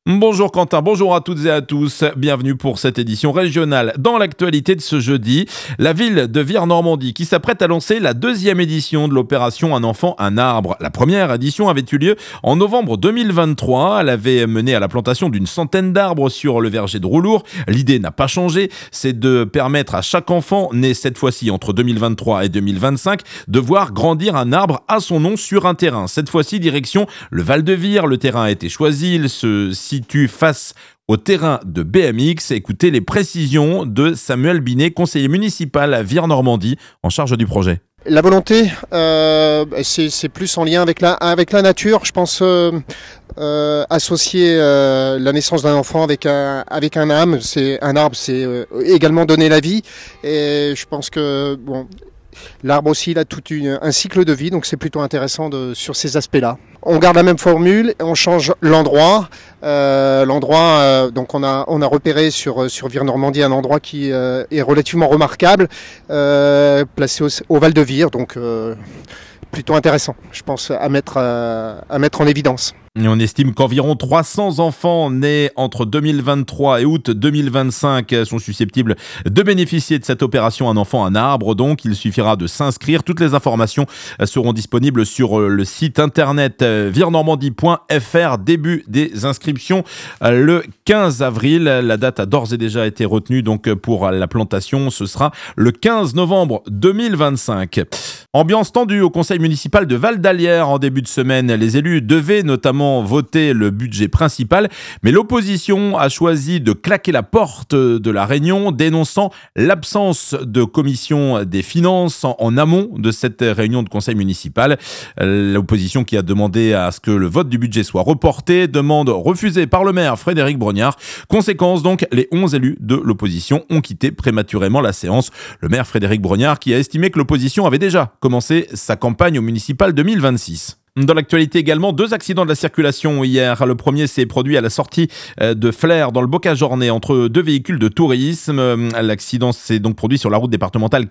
Bonjour Quentin, bonjour à toutes et à tous, bienvenue pour cette édition régionale. Dans l'actualité de ce jeudi, la ville de Vire-Normandie qui s'apprête à lancer la deuxième édition de l'opération Un enfant, un arbre. La première édition avait eu lieu en novembre 2023, elle avait mené à la plantation d'une centaine d'arbres sur le verger de Roulour. L'idée n'a pas changé, c'est de permettre à chaque enfant, né cette fois-ci entre 2023 et 2025, de voir grandir un arbre à son nom sur un terrain. Cette fois-ci, direction le Val-de-Vire, le terrain a été choisi, il se situe face au terrain de BMX. Écoutez les précisions de Samuel Binet, conseiller municipal à Vire-Normandie, en charge du projet. La volonté, c'est plus en lien avec la nature. Je pense associer la naissance d'un enfant avec un arbre, c'est également donner la vie. Et je pense que l'arbre aussi, il a tout un cycle de vie, donc c'est plutôt intéressant sur ces aspects-là. On garde la même formule, on change l'endroit. Donc on a repéré sur Vire-Normandie un endroit qui est relativement remarquable, placé au Val-de-Vire, donc plutôt intéressant, je pense, à mettre en évidence. Et on estime qu'environ 300 enfants nés entre 2023 et août 2025 sont susceptibles de bénéficier de cette opération Un enfant, un arbre. Donc, il suffira de s'inscrire. Toutes les informations seront disponibles sur le site internet virenormandie.fr. Début des inscriptions le 15 avril. La date a d'ores et déjà été retenue. Donc, pour la plantation, ce sera le 15 novembre 2025. Ambiance tendue au conseil municipal de Val-d'Alière en début de semaine. Les élus devaient notamment voter le budget principal, mais l'opposition a choisi de claquer la porte de la réunion, dénonçant l'absence de commission des finances en amont de cette réunion de conseil municipal. L'opposition qui a demandé à ce que le vote du budget soit reporté, demande refusée par le maire Frédéric Brognard. Conséquence donc, les 11 élus de l'opposition ont quitté prématurément la séance. Le maire Frédéric Brognard qui a estimé que l'opposition avait déjà commencé sa campagne au municipal 2026. Dans l'actualité également, 2 accidents de la circulation hier. Le premier s'est produit à la sortie de Flers dans le Bocage-Ornay entre 2 véhicules de tourisme. L'accident s'est donc produit sur la route départementale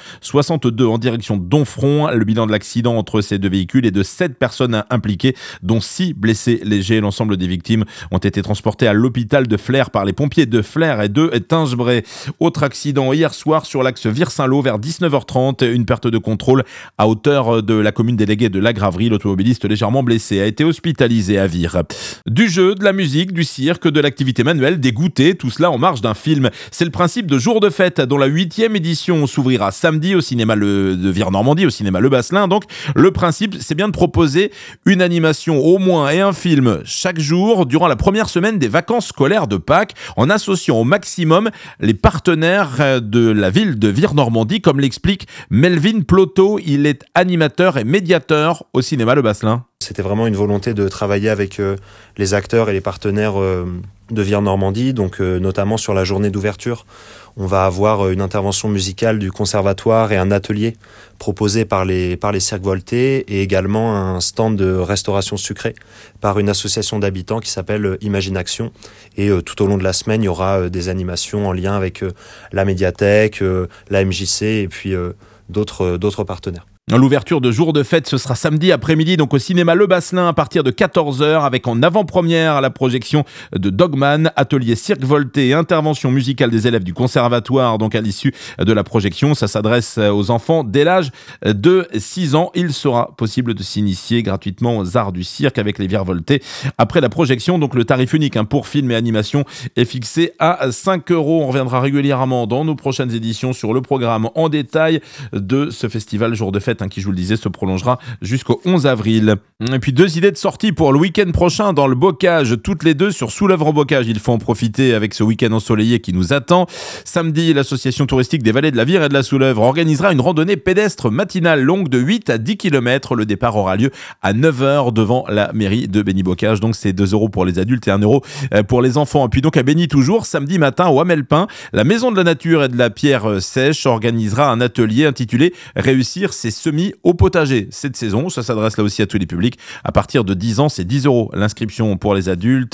462 en direction de Domfront. Le bilan de l'accident entre ces 2 véhicules est de 7 personnes impliquées, dont 6 blessés légers. L'ensemble des victimes ont été transportées à l'hôpital de Flers par les pompiers de Flers et de Tingebray. Autre accident hier soir sur l'axe Vire-Saint-Lô vers 19h30. Une perte de contrôle à hauteur de la commune déléguée de la Graverie. L'automobiliste légèrement blessé a été hospitalisé à Vire. Du jeu, de la musique, du cirque, de l'activité manuelle, des goûters, tout cela en marge d'un film. C'est le principe de Jour de fête dont la 8e édition s'ouvrira samedi au cinéma de Vire-Normandie, au cinéma Le Basselin. Donc le principe, c'est bien de proposer une animation au moins et un film chaque jour durant la première semaine des vacances scolaires de Pâques, en associant au maximum les partenaires de la ville de Vire-Normandie, comme l'explique Melvin Ploto. Il est animateur et médiateur au cinéma Le Basselin. C'était vraiment une volonté de travailler avec les acteurs et les partenaires de Vire-Normandie, donc notamment sur la journée d'ouverture. On va avoir une intervention musicale du conservatoire et un atelier proposé par les cirques Voltés, et également un stand de restauration sucrée par une association d'habitants qui s'appelle Imagine Action. Et tout au long de la semaine, il y aura des animations en lien avec la médiathèque, la MJC et puis d'autres partenaires. L'ouverture de Jour de fête, ce sera samedi après-midi, donc au cinéma Le Basselin à partir de 14h, avec en avant-première la projection de Dogman, atelier cirque Volté et intervention musicale des élèves du conservatoire. Donc à l'issue de la projection, ça s'adresse aux enfants dès l'âge de 6 ans. Il sera possible de s'initier gratuitement aux arts du cirque avec les virevoltés. Après la projection, donc le tarif unique pour film et animation est fixé à 5 €. On reviendra régulièrement dans nos prochaines éditions sur le programme en détail de ce festival Jour de fête qui, je vous le disais, se prolongera jusqu'au 11 avril. Et puis 2 idées de sortie pour le week-end prochain dans le Bocage, toutes les 2 sur Soulèvre-Bocage. Il faut en profiter avec ce week-end ensoleillé qui nous attend. Samedi, l'association touristique des vallées de la Vire et de la Soulèvre organisera une randonnée pédestre matinale longue de 8 à 10 km. Le départ aura lieu à 9h devant la mairie de Béni-Bocage. Donc c'est 2 € pour les adultes et 1 € pour les enfants. Et puis donc à Béni toujours, samedi matin au Hamelpin, la Maison de la Nature et de la Pierre Sèche organisera un atelier intitulé « Réussir ses semis au potager ». Cette saison, ça s'adresse là aussi à tous les publics. À partir de 10 ans, c'est 10 € l'inscription pour les adultes,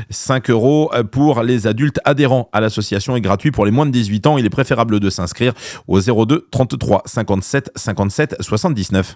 5 € pour les adultes adhérents à l'association et gratuit pour les moins de 18 ans. Il est préférable de s'inscrire au 02 33 57 57 79.